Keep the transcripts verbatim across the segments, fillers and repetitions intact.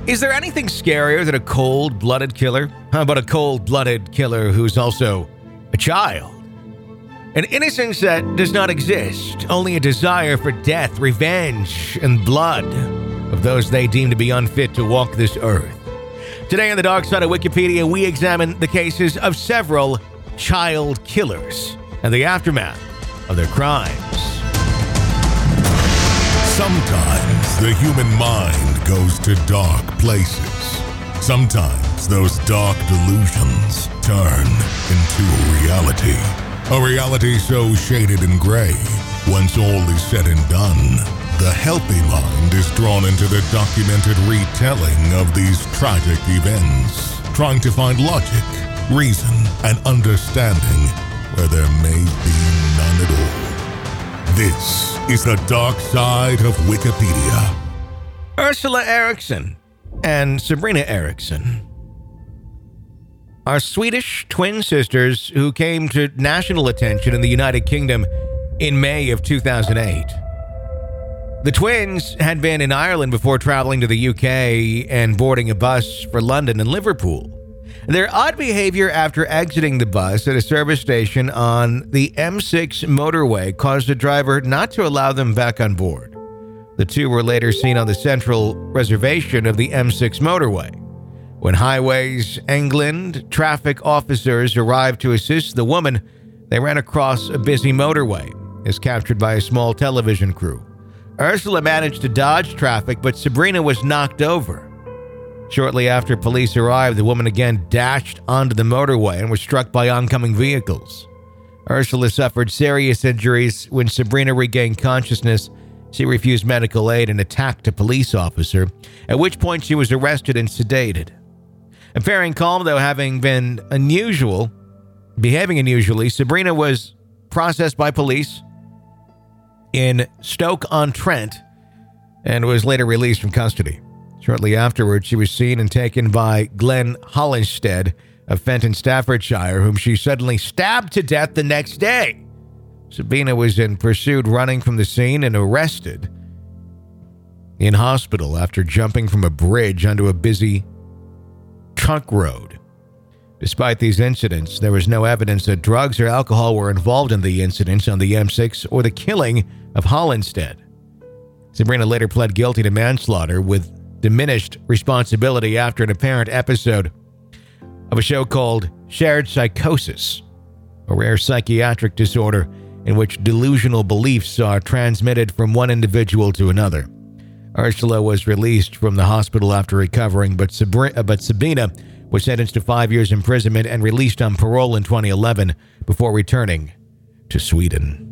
Is there anything scarier than a cold-blooded killer? How about a cold-blooded killer who's also a child? An innocence that does not exist, only a desire for death, revenge, and blood of those they deem to be unfit to walk this earth. Today on the Dark Side of Wikipedia, we examine the cases of several child killers and the aftermath of their crimes. Sometimes the human mind goes to dark places. Sometimes those dark delusions turn into a reality. A reality so shaded in gray, once all is said and done, the healthy mind is drawn into the documented retelling of these tragic events, trying to find logic, reason, and understanding where there may be none at all. This is the Dark Side of Wikipedia. Ursula Eriksson and Sabrina Eriksson are Swedish twin sisters who came to national attention in the United Kingdom in May of two thousand eight. The twins had been in Ireland before traveling to the U K and boarding a bus for London and Liverpool. Their odd behavior after exiting the bus at a service station on the M six motorway caused the driver not to allow them back on board. The two were later seen on the central reservation of the M six motorway. When Highways England traffic officers arrived to assist the woman, they ran across a busy motorway, as captured by a small television crew. Ursula managed to dodge traffic, but Sabrina was knocked over. Shortly after police arrived, the woman again dashed onto the motorway and was struck by oncoming vehicles. Ursula suffered serious injuries. When Sabrina regained consciousness, she refused medical aid and attacked a police officer, at which point she was arrested and sedated. Appearing calm, though having been unusual, behaving unusually, Sabrina was processed by police in Stoke-on-Trent and was later released from custody. Shortly afterwards, she was seen and taken by Glenn Hollinsted of Fenton, Staffordshire, whom she suddenly stabbed to death the next day. Sabrina was then pursued, running from the scene, and arrested in hospital after jumping from a bridge onto a busy trunk road. Despite these incidents, there was no evidence that drugs or alcohol were involved in the incidents on the M six or the killing of Hollinsted. Sabrina later pled guilty to manslaughter with diminished responsibility after an apparent episode of a show called Shared Psychosis, a rare psychiatric disorder in which delusional beliefs are transmitted from one individual to another. Ursula was released from the hospital after recovering, but, Sabri- but Sabina was sentenced to five years imprisonment and released on parole in twenty eleven before returning to Sweden.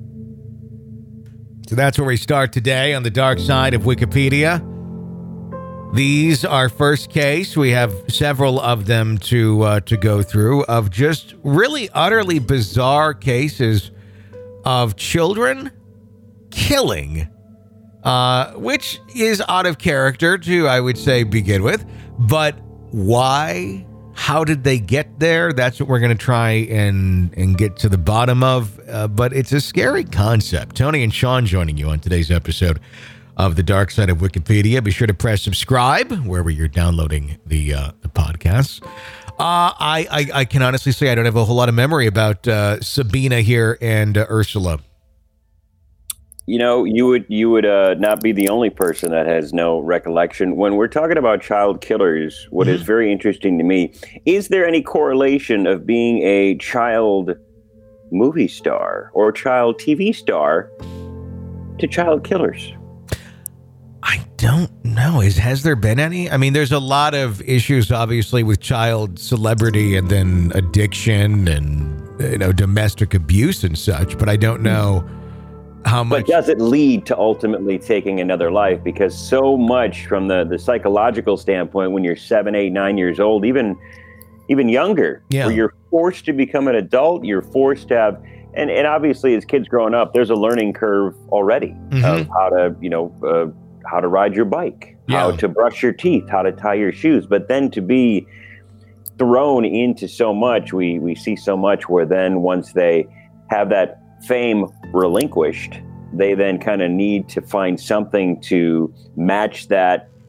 So that's where we start today on the Dark Side of Wikipedia. These are first case. We have several of them to uh, to go through of just really utterly bizarre cases of children killing, uh, which is out of character to, I would say, begin with. But why? How did they get there? That's what we're going to try and, and get to the bottom of. Uh, but it's a scary concept. Tony and Sean joining you on today's episode of the Dark Side of Wikipedia. Be sure to press subscribe wherever you're downloading the uh, the podcasts. Uh, I, I I can honestly say I don't have a whole lot of memory about uh, Sabina here and uh, Ursula. You know, you would you would uh, not be the only person that has no recollection. When we're talking about child killers, what mm-hmm. is very interesting to me, is there any correlation of being a child movie star or child T V star to child killers? I don't know. Is has there been any? I mean, there's a lot of issues, obviously, with child celebrity and then addiction and, you know, domestic abuse and such. But I don't know how much. But does it lead to ultimately taking another life? Because so much from the, the psychological standpoint, when you're seven, eight, nine years old, even even younger, yeah. where you're forced to become an adult, you're forced to have. And, and obviously, as kids growing up, there's a learning curve already mm-hmm. of how to, you know, uh, how to ride your bike, yeah. how to brush your teeth, how to tie your shoes. But then to be thrown into so much, we, we see so much where then once they have that fame relinquished, they then kind of need to find something to match that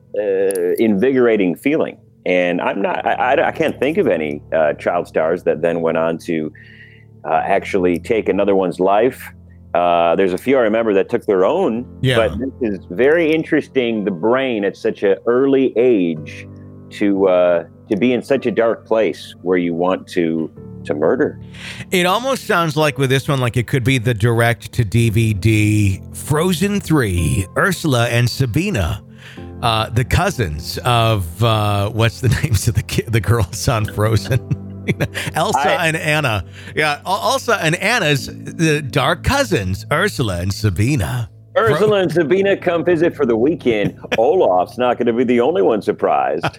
uh, invigorating feeling. And I'm not, I, I, I can't think of any uh, child stars that then went on to uh, actually take another one's life. Uh, there's a few I remember that took their own, yeah. but this is very interesting. The brain at such an early age to uh, to be in such a dark place where you want to to murder. It almost sounds like with this one, like it could be the direct to D V D Frozen three, Ursula and Sabina, uh, the cousins of uh, what's the names of the ki- the girls on Frozen. Elsa I, and Anna. Yeah, Elsa and Anna's the dark cousins, Ursula and Sabina. Ursula Bro- and Sabina come visit for the weekend. Olaf's not going to be the only one surprised.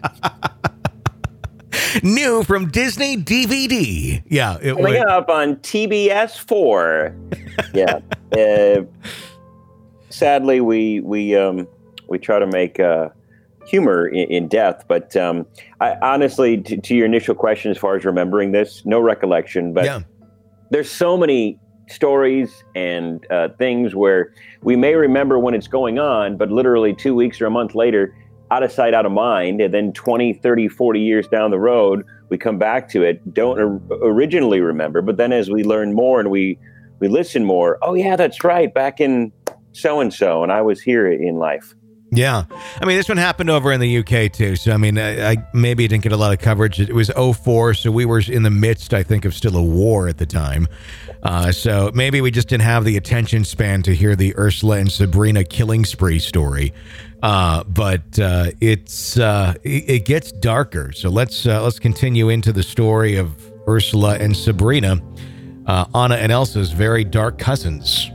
New from Disney D V D. Yeah. It Coming would. up on T B S four. Yeah. uh, sadly, we we um, we try to make uh, humor in, in death, but um, I, honestly, to, to your initial question, as far as remembering this, no recollection. But yeah. there's so many stories and uh, things where we may remember when it's going on, but literally two weeks or a month later, out of sight, out of mind. And then twenty, thirty, forty years down the road, we come back to it, don't or- originally remember. But then as we learn more and we, we listen more, oh yeah, that's right. Back in so-and-so, and I was here in life. Yeah. I mean, this one happened over in the U K too. So, I mean, I, I maybe didn't get a lot of coverage. It was oh four. So we were in the midst, I think, of still a war at the time. Uh, so maybe we just didn't have the attention span to hear the Ursula and Sabrina killing spree story. Uh, but uh, it's uh, it, it gets darker. So let's uh, let's continue into the story of Ursula and Sabrina, uh, Anna and Elsa's very dark cousins.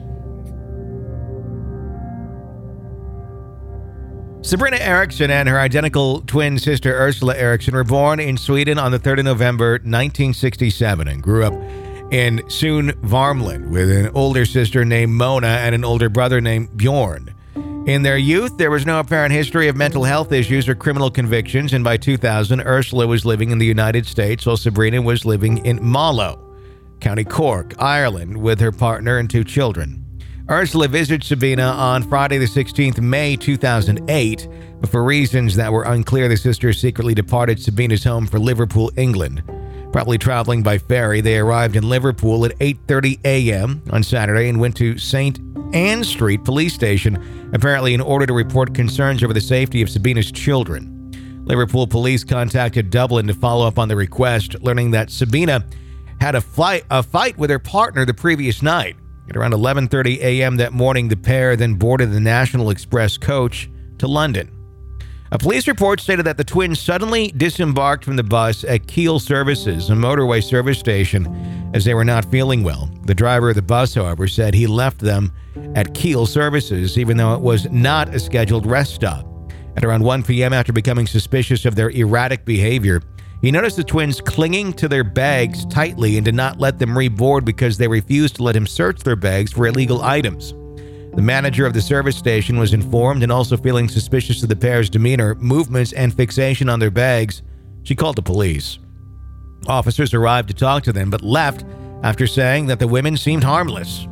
Sabrina Eriksson and her identical twin sister Ursula Eriksson were born in Sweden on the third of November, nineteen sixty-seven, and grew up in Sune Varmland with an older sister named Mona and an older brother named Bjorn. In their youth, there was no apparent history of mental health issues or criminal convictions, and by two thousand, Ursula was living in the United States while Sabrina was living in Mallow, County Cork, Ireland, with her partner and two children. Ursula visited Sabina on Friday the sixteenth of May two thousand eight, but for reasons that were unclear, the sisters secretly departed Sabina's home for Liverpool, England. Probably traveling by ferry, they arrived in Liverpool at eight thirty a.m. on Saturday and went to Saint Anne Street Police Station, apparently in order to report concerns over the safety of Sabina's children. Liverpool police contacted Dublin to follow up on the request, learning that Sabina had a, flight, a fight with her partner the previous night. At around eleven thirty a.m. that morning, the pair then boarded the National Express coach to London. A police report stated that the twins suddenly disembarked from the bus at Kiel Services, a motorway service station, as they were not feeling well. The driver of the bus, however, said he left them at Kiel Services, even though it was not a scheduled rest stop. At around one p.m., after becoming suspicious of their erratic behavior, he noticed the twins clinging to their bags tightly and did not let them reboard because they refused to let him search their bags for illegal items. The manager of the service station was informed, and also feeling suspicious of the pair's demeanor, movements, and fixation on their bags, she called the police. Officers arrived to talk to them, but left after saying that the women seemed harmless.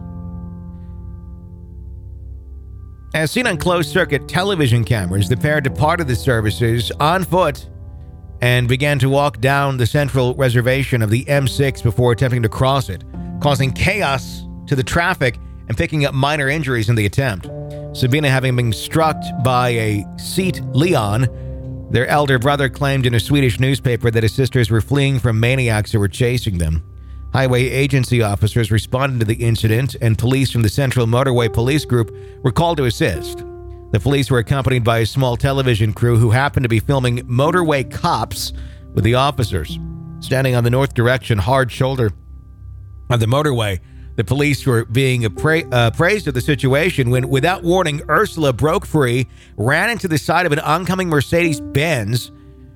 As seen on closed-circuit television cameras, the pair departed the services on foot and began to walk down the central reservation of the M six before attempting to cross it, causing chaos to the traffic and picking up minor injuries in the attempt. Sabina having been struck by a Seat Leon, their elder brother claimed in a Swedish newspaper that his sisters were fleeing from maniacs who were chasing them. Highway agency officers responded to the incident, and police from the Central Motorway Police Group were called to assist. The police were accompanied by a small television crew who happened to be filming motorway cops with the officers. Standing on the north direction hard shoulder of the motorway, the police were being appra- uh, appraised of the situation when, without warning, Ursula broke free, ran into the side of an oncoming Mercedes-Benz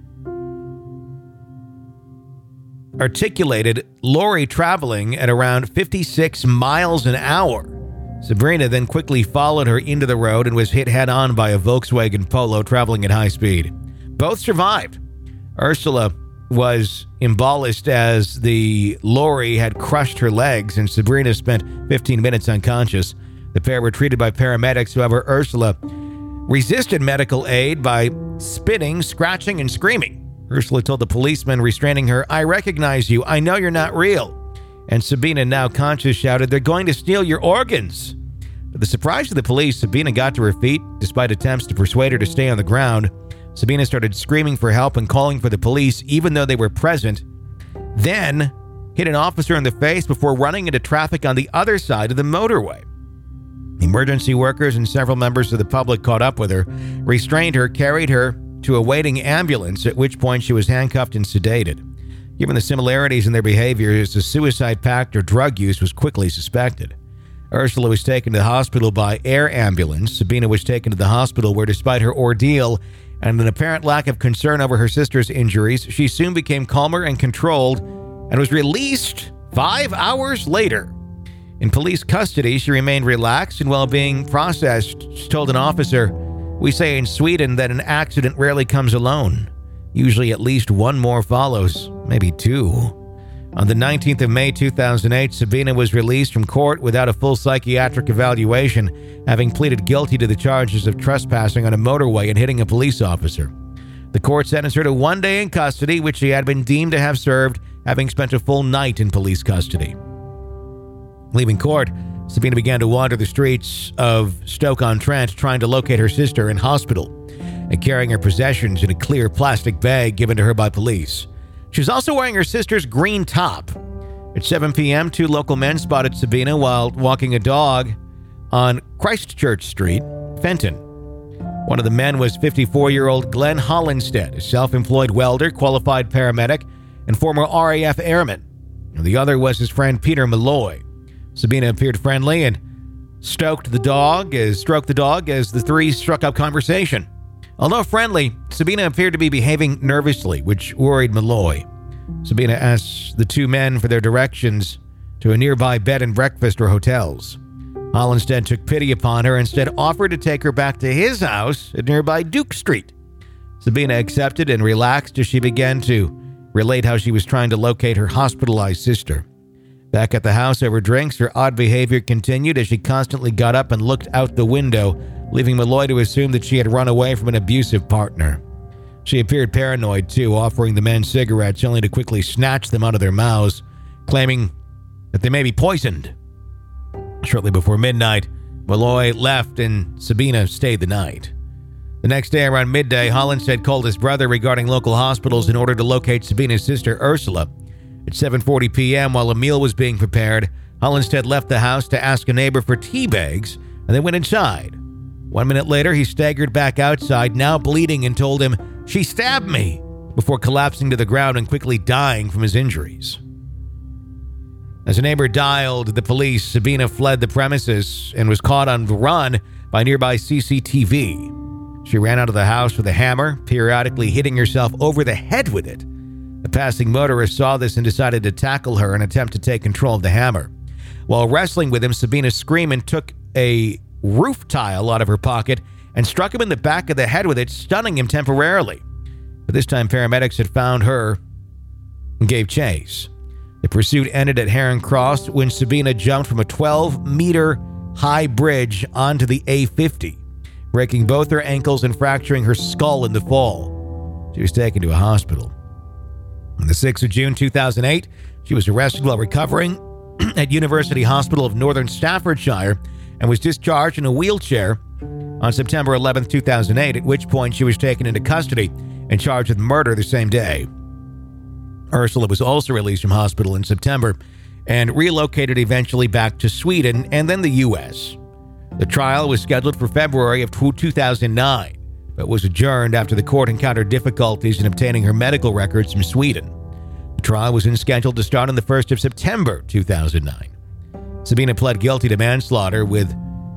articulated lorry traveling at around fifty-six miles an hour. Sabrina then quickly followed her into the road and was hit head-on by a Volkswagen Polo traveling at high speed. Both survived. Ursula was embolished as the lorry had crushed her legs, and Sabrina spent fifteen minutes unconscious. The pair were treated by paramedics. However, Ursula resisted medical aid by spitting, scratching, and screaming. Ursula told the policeman restraining her, "I recognize you. I know you're not real." And Sabina, now conscious, shouted, "They're going to steal your organs." To the surprise of the police, Sabina got to her feet. Despite attempts to persuade her to stay on the ground, Sabina started screaming for help and calling for the police, even though they were present. Then hit an officer in the face before running into traffic on the other side of the motorway. Emergency workers and several members of the public caught up with her, restrained her, carried her to a waiting ambulance, at which point she was handcuffed and sedated. Given the similarities in their behaviors, a suicide pact or drug use was quickly suspected. Ursula was taken to the hospital by air ambulance. Sabina was taken to the hospital where, despite her ordeal and an apparent lack of concern over her sister's injuries, she soon became calmer and controlled and was released five hours later. In police custody, she remained relaxed, and while being processed, she told an officer, "We say in Sweden that an accident rarely comes alone. Usually at least one more follows, maybe two." On the nineteenth of May two thousand eight, Sabina was released from court without a full psychiatric evaluation, having pleaded guilty to the charges of trespassing on a motorway and hitting a police officer. The court sentenced her to one day in custody, which she had been deemed to have served, having spent a full night in police custody. Leaving court, Sabina began to wander the streets of Stoke-on-Trent, trying to locate her sister in hospital and carrying her possessions in a clear plastic bag given to her by police. She was also wearing her sister's green top. At seven p.m., two local men spotted Sabina while walking a dog on Christchurch Street, Fenton. One of the men was fifty-four-year-old Glenn Hollinstead, a self-employed welder, qualified paramedic, and former R A F airman. And the other was his friend Peter Malloy. Sabina appeared friendly and stoked the dog as stroked the dog as the three struck up conversation. Although friendly, Sabina appeared to be behaving nervously, which worried Malloy. Sabina asked the two men for their directions to a nearby bed and breakfast or hotels. Hollinstead took pity upon her and instead offered to take her back to his house at nearby Duke Street. Sabina accepted and relaxed as she began to relate how she was trying to locate her hospitalized sister. Back at the house over drinks, her odd behavior continued as she constantly got up and looked out the window, leaving Malloy to assume that she had run away from an abusive partner. She appeared paranoid, too, offering the men cigarettes only to quickly snatch them out of their mouths, claiming that they may be poisoned. Shortly before midnight, Malloy left and Sabina stayed the night. The next day around midday, Hollinstead called his brother regarding local hospitals in order to locate Sabina's sister, Ursula. At seven forty p.m., while a meal was being prepared, Hollinstead left the house to ask a neighbor for tea bags, and they went inside. One minute later, he staggered back outside, now bleeding, and told him, "She stabbed me," before collapsing to the ground and quickly dying from his injuries. As a neighbor dialed the police, Sabina fled the premises and was caught on the run by nearby C C T V. She ran out of the house with a hammer, periodically hitting herself over the head with it. A passing motorist saw this and decided to tackle her and attempt to take control of the hammer. While wrestling with him, Sabina screamed and took a roof tile out of her pocket and struck him in the back of the head with it, stunning him temporarily. But this time, paramedics had found her and gave chase. The pursuit ended at Heron Cross when Sabina jumped from a twelve-meter high bridge onto the A fifty, breaking both her ankles and fracturing her skull in the fall. She was taken to a hospital. On the sixth of June two thousand eight, she was arrested while recovering at University Hospital of Northern Staffordshire and was discharged in a wheelchair on September eleventh, two thousand eight, at which point she was taken into custody and charged with murder the same day. Ursula was also released from hospital in September and relocated eventually back to Sweden and then the U S. The trial was scheduled for February of two thousand nine, but was adjourned after the court encountered difficulties in obtaining her medical records from Sweden. The trial was then scheduled to start on the first of September two thousand nine. Sabina pled guilty to manslaughter with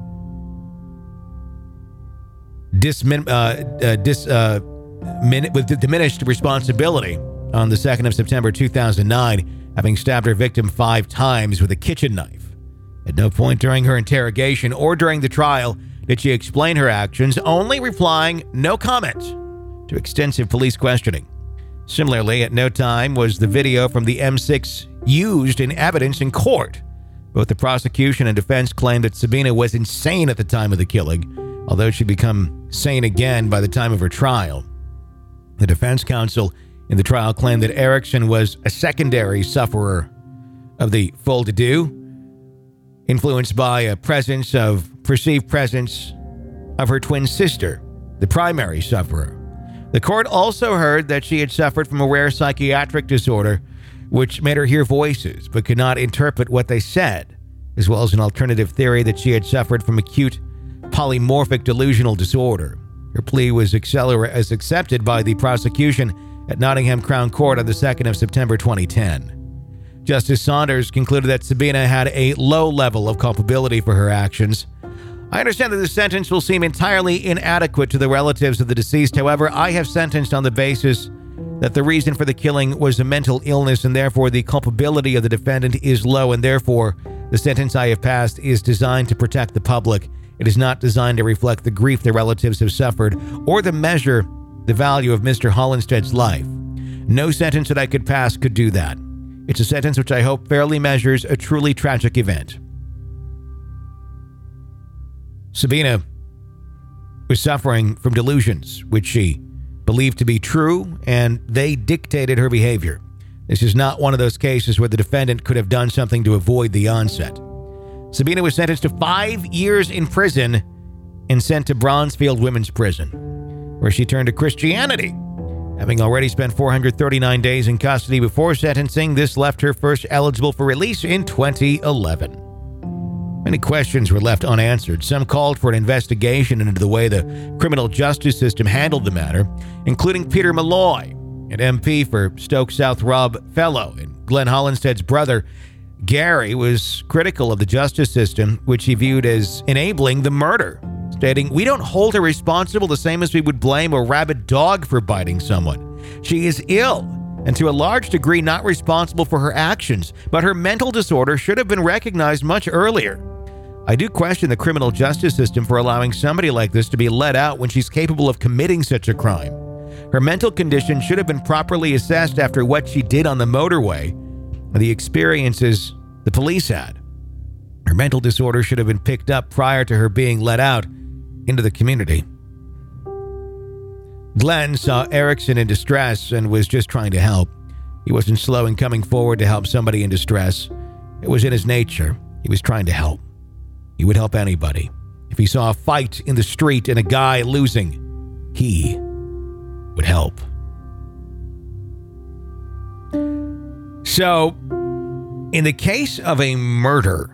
dismin, uh, uh, dis, uh, min, with diminished responsibility on the second of September two thousand nine, having stabbed her victim five times with a kitchen knife. At no point during her interrogation or during the trial did she explain her actions, only replying no comment to extensive police questioning. Similarly, at no time was the video from the M six used in evidence in court. Both the prosecution and defense claimed that Sabina was insane at the time of the killing, although she'd become sane again by the time of her trial. The defense counsel in the trial claimed that Erickson was a secondary sufferer of the fold-to-do, influenced by a presence of perceived presence of her twin sister, the primary sufferer. The court also heard that she had suffered from a rare psychiatric disorder which made her hear voices but could not interpret what they said, as well as an alternative theory that she had suffered from acute polymorphic delusional disorder. Her plea was acceler- as accepted by the prosecution at Nottingham Crown Court on the second of September twenty ten. Justice Saunders concluded that Sabina had a low level of culpability for her actions. I understand that the sentence will seem entirely inadequate to the relatives of the deceased. However, I have sentenced on the basis that the reason for the killing was a mental illness, and therefore the culpability of the defendant is low, and therefore the sentence I have passed is designed to protect the public. It is not designed to reflect the grief the relatives have suffered or to measure the value of Mister Hollinstead's life. No sentence that I could pass could do that. It's a sentence which I hope fairly measures a truly tragic event. Sabina was suffering from delusions, which she believed to be true, and they dictated her behavior. This is not one of those cases where the defendant could have done something to avoid the onset. Sabina was sentenced to five years in prison and sent to Bronzefield Women's Prison, where she turned to Christianity. Having already spent four hundred thirty-nine days in custody before sentencing, this left her first eligible for release in twenty eleven. Many questions were left unanswered. Some called for an investigation into the way the criminal justice system handled the matter, including Peter Malloy, an M P for Stoke South Rob Fellow, and Glenn Hollinstead's brother, Gary, was critical of the justice system, which he viewed as enabling the murder, stating, "We don't hold her responsible the same as we would blame a rabid dog for biting someone. She is ill, and to a large degree not responsible for her actions, but her mental disorder should have been recognized much earlier. I do question the criminal justice system for allowing somebody like this to be let out when she's capable of committing such a crime. Her mental condition should have been properly assessed after what she did on the motorway and the experiences the police had. Her mental disorder should have been picked up prior to her being let out into the community." Glenn saw Erickson in distress and was just trying to help. He wasn't slow in coming forward to help somebody in distress. It was in his nature. He was trying to help. He would help anybody. If he saw a fight in the street and a guy losing, he would help. So, in the case of a murder,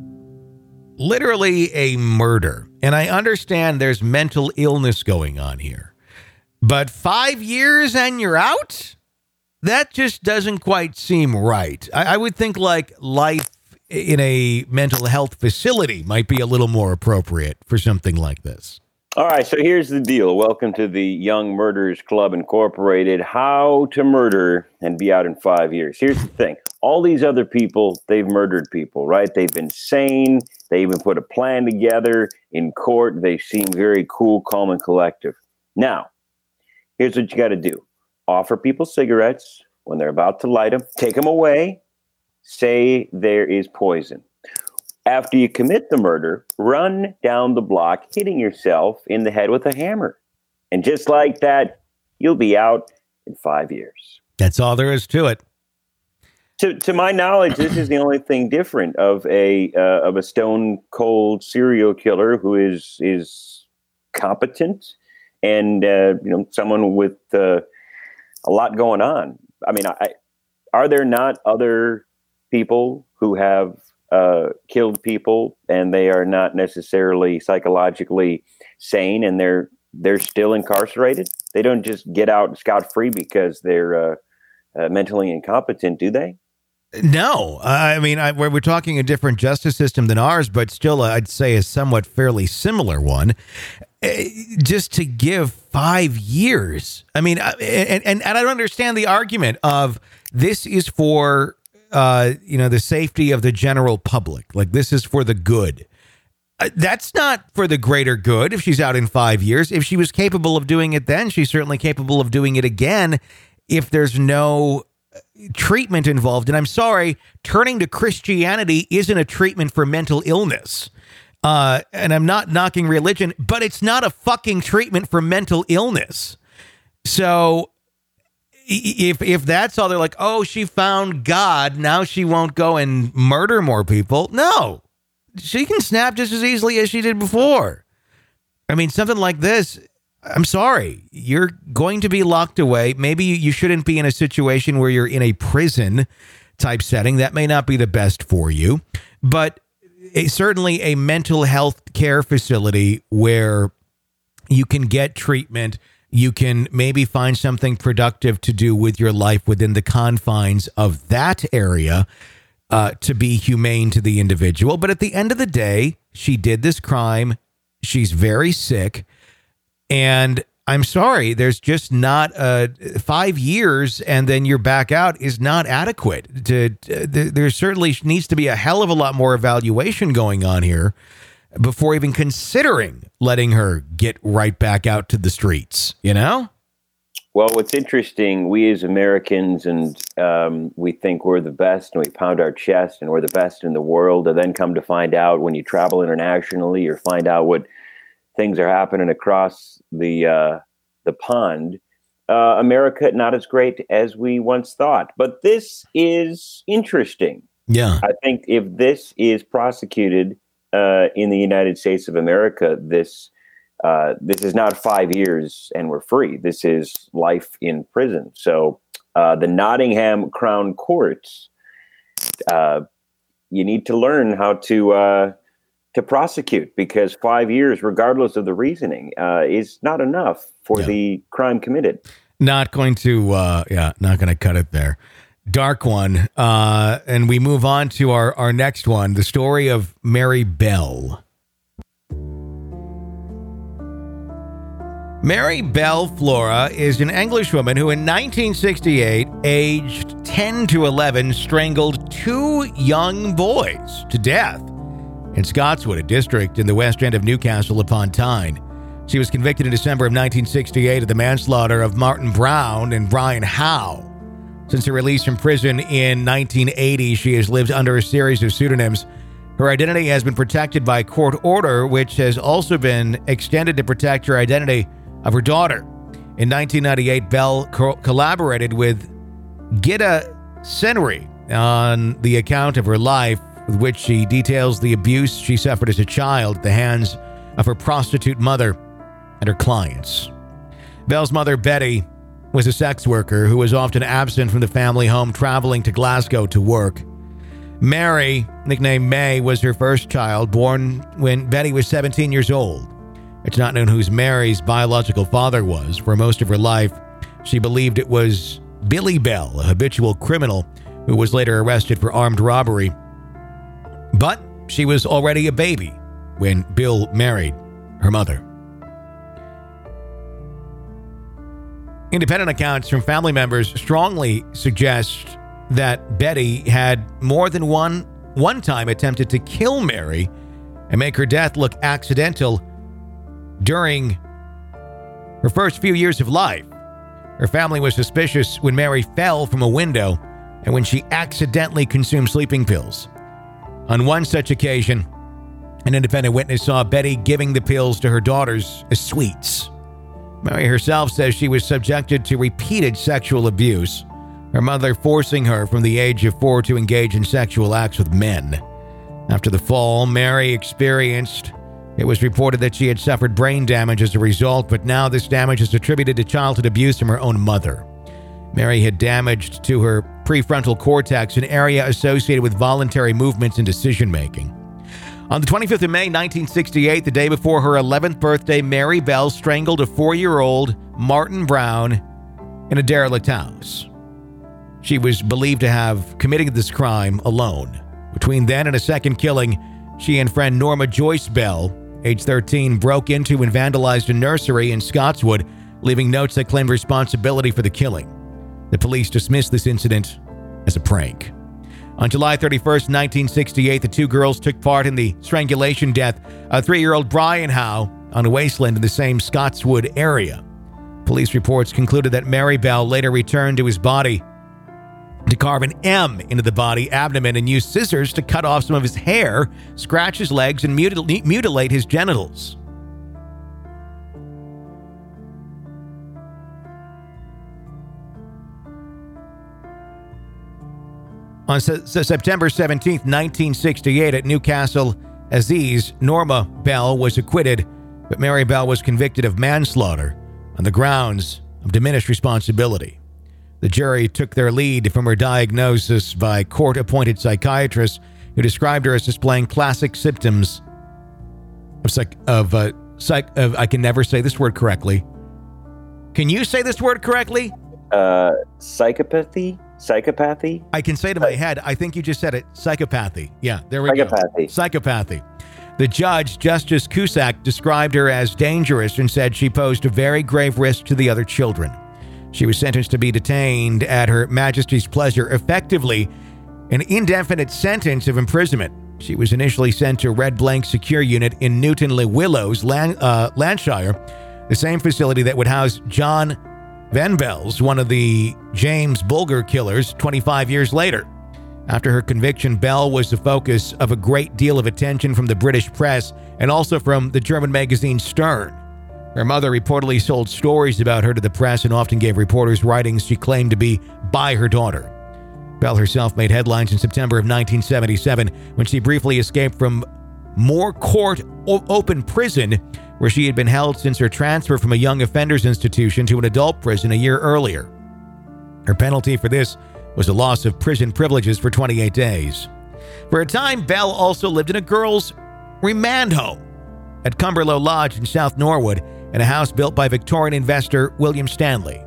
literally a murder, and I understand there's mental illness going on here, but five years and you're out? That just doesn't quite seem right. I, I would think like life in a mental health facility might be a little more appropriate for something like this. All right, so here's the deal. Welcome to the Young Murderers Club Incorporated. How to murder and be out in five years. Here's the thing. All these other people, they've murdered people, right? They've been sane. They even put a plan together in court. They seem very cool, calm, and collective. Now, here's what you got to do. Offer people cigarettes when they're about to light them. Take them away. Say there is poison. After you commit the murder, run down the block, hitting yourself in the head with a hammer. And just like that, you'll be out in five years. That's all there is to it. To to my knowledge, this is the only thing different of a uh, of a stone cold serial killer who is is competent and uh, you know someone with uh, a lot going on. I mean, I, are there not other people who have uh, killed people and they are not necessarily psychologically sane and they're they're still incarcerated? They don't just get out scot free because they're uh, uh, mentally incompetent, do they? No, I mean, I, we're, we're talking a different justice system than ours, but still, I'd say a somewhat fairly similar one. Uh, just to give five years. I mean, and, and, and I don't understand the argument of this is for, uh, you know, the safety of the general public. Like, this is for the good. Uh, that's not for the greater good if she's out in five years. If she was capable of doing it then, she's certainly capable of doing it again if there's no treatment involved. And I'm sorry, turning to Christianity isn't a treatment for mental illness. Uh, and I'm not knocking religion, but it's not a fucking treatment for mental illness. So if if that's all, they're like, oh, she found God, now she won't go and murder more people. No, she can snap just as easily as she did before. I mean, something like this, I'm sorry, you're going to be locked away. Maybe you shouldn't be in a situation where you're in a prison type setting. That may not be the best for you, but a, certainly a mental health care facility where you can get treatment. You can maybe find something productive to do with your life within the confines of that area uh, to be humane to the individual. But at the end of the day, she did this crime. She's very sick. And I'm sorry, there's just not uh, five years and then you're back out is not adequate. To, to, there certainly needs to be a hell of a lot more evaluation going on here before even considering letting her get right back out to the streets, you know? Well, what's interesting, we as Americans, and um, we think we're the best, and we pound our chest, and we're the best in the world, and then come to find out when you travel internationally or find out what things are happening across the uh, the pond, uh, America not as great as we once thought. But this is interesting. Yeah. I think if this is prosecuted Uh, in the United States of America, this uh, this is not five years and we're free. This is life in prison. So uh, the Nottingham Crown Courts, uh, you need to learn how to uh, to prosecute, because five years, regardless of the reasoning, uh, is not enough for yeah. the crime committed. Not going to, uh, yeah, not going to cut it there. Dark one. Uh, and we move on to our, our next one, the story of Mary Bell. Mary Bell Flora is an Englishwoman who in nineteen sixty-eight, aged ten to eleven, strangled two young boys to death in Scotswood, a district in the west end of Newcastle upon Tyne. She was convicted in December of nineteen sixty-eight of the manslaughter of Martin Brown and Brian Howe. Since her release from prison in nineteen eighty, she has lived under a series of pseudonyms. Her identity has been protected by court order, which has also been extended to protect her identity of her daughter. In nineteen ninety-eight, Bell co- collaborated with Gitta Senri on the account of her life, with which she details the abuse she suffered as a child at the hands of her prostitute mother and her clients. Bell's mother, Betty, was a sex worker who was often absent from the family home, traveling to Glasgow to work. Mary, nicknamed May, was her first child, born when Betty was seventeen years old. It's not known who Mary's biological father was. For most of her life, she believed it was Billy Bell, a habitual criminal who was later arrested for armed robbery. But she was already a baby when Bill married her mother. Independent accounts from family members strongly suggest that Betty had more than one one time attempted to kill Mary and make her death look accidental during her first few years of life. Her family was suspicious when Mary fell from a window and when she accidentally consumed sleeping pills. On one such occasion, an independent witness saw Betty giving the pills to her daughters as sweets. Mary herself says she was subjected to repeated sexual abuse, her mother forcing her from the age of four to engage in sexual acts with men. After the fall, Mary experienced, it was reported that she had suffered brain damage as a result, but now this damage is attributed to childhood abuse from her own mother. Mary had damage to her prefrontal cortex, an area associated with voluntary movements and decision-making. On the twenty-fifth of May, nineteen sixty-eight, the day before her eleventh birthday, Mary Bell strangled a four-year-old Martin Brown in a derelict house. She was believed to have committed this crime alone. Between then and a second killing, she and friend Norma Joyce Bell, age thirteen, broke into and vandalized a nursery in Scotswood, leaving notes that claimed responsibility for the killing. The police dismissed this incident as a prank. On July thirty-first, nineteen sixty-eight, the two girls took part in the strangulation death of three-year-old Brian Howe on a wasteland in the same Scotswood area. Police reports concluded that Mary Bell later returned to his body to carve an M into the body, abdomen, and use scissors to cut off some of his hair, scratch his legs, and mutil- mutilate his genitals. On Se- September seventeenth, nineteen sixty-eight, at Newcastle Aziz, Norma Bell was acquitted, but Mary Bell was convicted of manslaughter on the grounds of diminished responsibility. The jury took their lead from her diagnosis by court-appointed psychiatrists who described her as displaying classic symptoms of psych... of, uh, psych of I can never say this word correctly. Can you say this word correctly? Uh, psychopathy? Psychopathy? I can say to my head, I think you just said it, psychopathy. Yeah, there we Psychopathy. go. Psychopathy. The judge, Justice Cusack, described her as dangerous and said she posed a very grave risk to the other children. She was sentenced to be detained at Her Majesty's pleasure, effectively an indefinite sentence of imprisonment. She was initially sent to Red Blank Secure Unit in Newton Le Willows, Lan- uh, Lancashire, the same facility that would house John Van Bells, one of the James Bulger killers, twenty-five years later. After her conviction, Bell was the focus of a great deal of attention from the British press and also from the German magazine Stern. Her mother reportedly sold stories about her to the press and often gave reporters writings she claimed to be by her daughter. Bell herself made headlines in September of nineteen seventy-seven when she briefly escaped from Moore Court Open Prison, where she had been held since her transfer from a young offenders institution to an adult prison a year earlier. Her penalty for this was a loss of prison privileges for twenty-eight days. For a time, Bell also lived in a girls' remand home at Cumberlow Lodge in South Norwood, in a house built by Victorian investor William Stanley.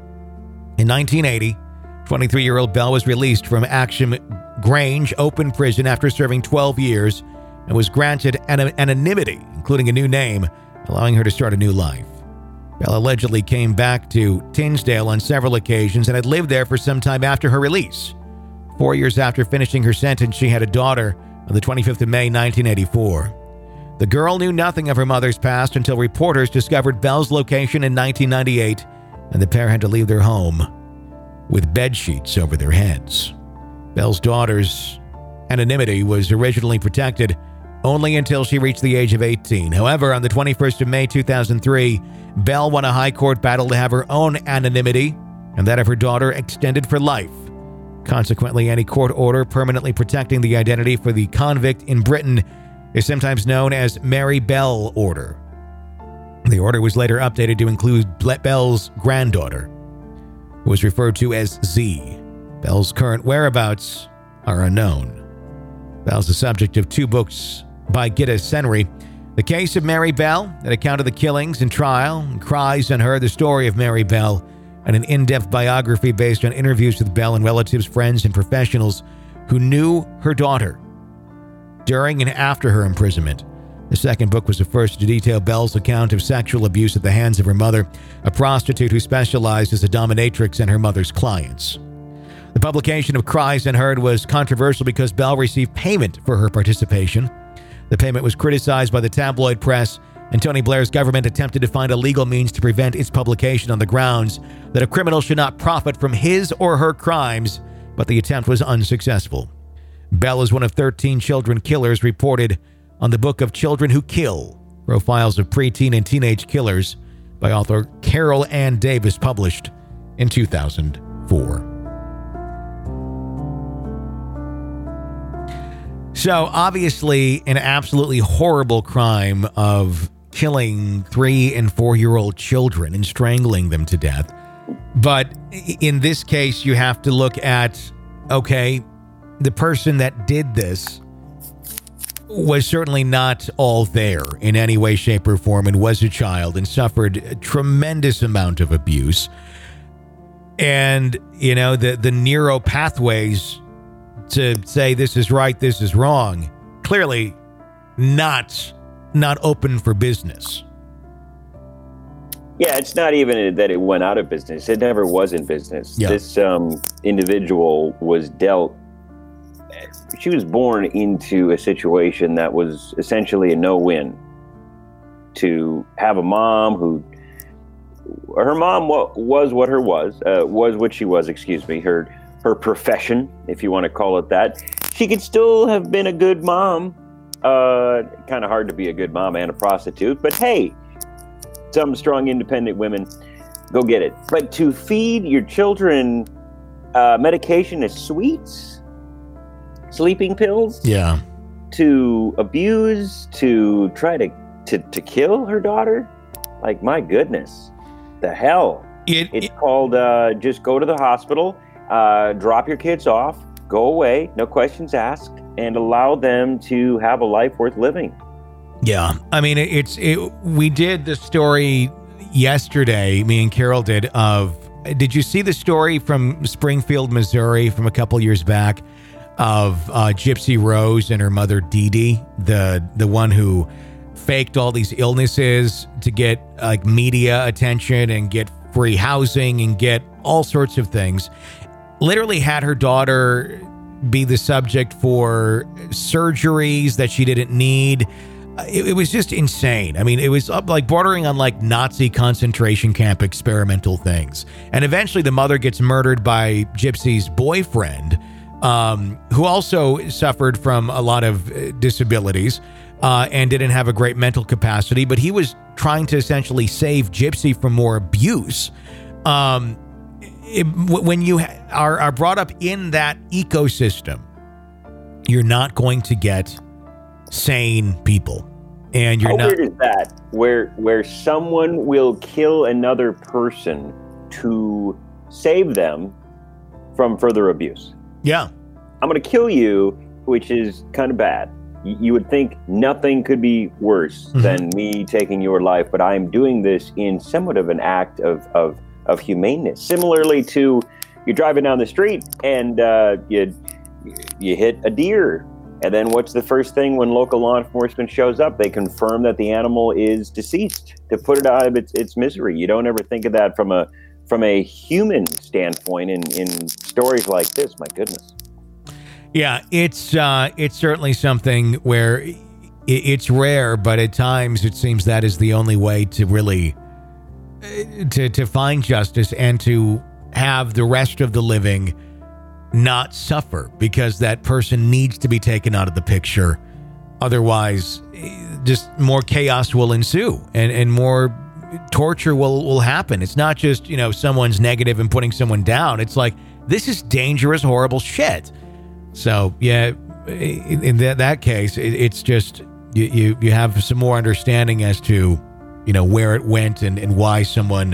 In nineteen eighty, twenty-three-year-old Bell was released from Action Grange Open Prison after serving twelve years and was granted an- anonymity, including a new name, allowing her to start a new life. Bell allegedly came back to Tinsdale on several occasions and had lived there for some time after her release. Four years after finishing her sentence, she had a daughter on the twenty-fifth of May, nineteen eighty-four. The girl knew nothing of her mother's past until reporters discovered Bell's location in nineteen ninety-eight, and the pair had to leave their home with bed sheets over their heads. Bell's daughter's anonymity was originally protected only until she reached the age of eighteen. However, on the twenty-first of May, two thousand three, Bell won a high court battle to have her own anonymity and that of her daughter extended for life. Consequently, any court order permanently protecting the identity for the convict in Britain is sometimes known as Mary Bell Order. The order was later updated to include Bell's granddaughter, who was referred to as Z. Bell's current whereabouts are unknown. Bell's the subject of two books by Gitta Senry, The Case of Mary Bell, that account of the killings and trial, and Cries on Her, the story of Mary Bell, and an in-depth biography based on interviews with Bell and relatives, friends, and professionals who knew her daughter during and after her imprisonment. The second book was the first to detail Bell's account of sexual abuse at the hands of her mother, a prostitute who specialized as a dominatrix and her mother's clients. The publication of Cries and Heard was controversial because Bell received payment for her participation. The payment was criticized by the tabloid press, and Tony Blair's government attempted to find a legal means to prevent its publication on the grounds that a criminal should not profit from his or her crimes, but the attempt was unsuccessful. Bell is one of thirteen children killers reported on the Book of Children Who Kill, Profiles of Preteen and Teenage Killers, by author Carol Ann Davis, published in two thousand four. So, obviously, an absolutely horrible crime of killing three and four-year-old children and strangling them to death. But in this case, you have to look at, okay, the person that did this was certainly not all there in any way, shape, or form, and was a child and suffered a tremendous amount of abuse. And, you know, the, the neuro pathways to say this is right, this is wrong, clearly not not open for business. Yeah, it's not even that it went out of business. It never was in business. Yeah. This um, individual was dealt, she was born into a situation that was essentially a no-win. To have a mom who, her mom was what her was, uh, was what she was, excuse me. Her her profession, if you want to call it that, she could still have been a good mom. Uh, kind of hard to be a good mom and a prostitute, but hey, some strong, independent women, go get it. But to feed your children uh, medication as sweets, sleeping pills, yeah, to abuse, to try to, to, to kill her daughter, like, my goodness, the hell. It, it's it, called uh, just go to the hospital, uh, drop your kids off, go away, no questions asked, and allow them to have a life worth living. Yeah, I mean, it, it's it, we did the story yesterday, me and Carol did, of, did you see the story from Springfield, Missouri from a couple years back of uh, Gypsy Rose and her mother Dee Dee, the the one who faked all these illnesses to get like media attention and get free housing and get all sorts of things, literally had her daughter be the subject for surgeries that she didn't need. It, it was just insane. I mean, it was up like bordering on like Nazi concentration camp experimental things. And eventually the mother gets murdered by Gypsy's boyfriend, um, who also suffered from a lot of uh, disabilities uh, and didn't have a great mental capacity, but he was trying to essentially save Gypsy from more abuse. Um, it, when you ha- are, are brought up in that ecosystem, you're not going to get sane people. And you're How not. weird is that? Where where someone will kill another person to save them from further abuse. Yeah. I'm going to kill you, which is kind of bad. Y- you would think nothing could be worse mm-hmm. than me taking your life, but I'm doing this in somewhat of an act of of, of humaneness. Similarly to you're driving down the street and uh, you you hit a deer. And then what's the first thing when local law enforcement shows up? They confirm that the animal is deceased to put it out of its, its misery. You don't ever think of that from a from a human standpoint in, in stories like this. My goodness. Yeah, it's uh, it's certainly something where it, it's rare, but at times it seems that is the only way to really uh, to to find justice and to have the rest of the living not suffer, because that person needs to be taken out of the picture. Otherwise, just more chaos will ensue and, and more torture will, will happen. It's not just, you know, someone's negative and putting someone down. It's like, this is dangerous, horrible shit. So, yeah, in, in that, that case, it, it's just, you, you, you have some more understanding as to, you know, where it went and, and why someone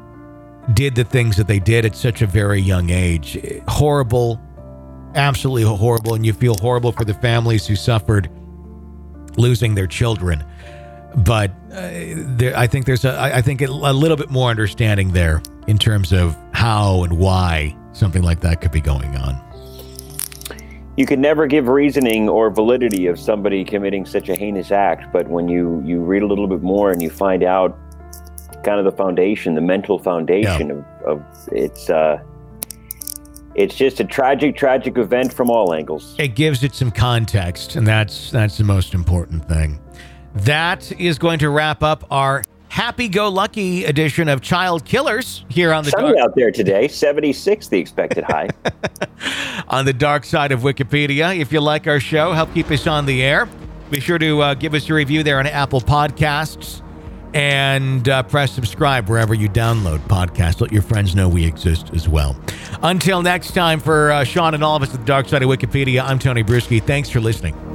did the things that they did at such a very young age. Horrible, absolutely horrible, and you feel horrible for the families who suffered losing their children. But uh, there, I think there's a, I think a little bit more understanding there in terms of how and why something like that could be going on. You can never give reasoning or validity of somebody committing such a heinous act, but when you, you read a little bit more and you find out kind of the foundation, the mental foundation yeah. of, of it's uh, it's just a tragic, tragic event from all angles. It gives it some context, and that's that's the most important thing. That is going to wrap up our happy-go-lucky edition of Child Killers here on the Sunny dark- out there today, seventy-six the expected high. On the dark side of Wikipedia. If you like our show, help keep us on the air. Be sure to uh, give us a review there on Apple Podcasts. And uh, press subscribe wherever you download podcasts. Let your friends know we exist as well. Until next time, for uh, Sean and all of us at the Dark Side of Wikipedia, I'm Tony Bruschi. Thanks for listening.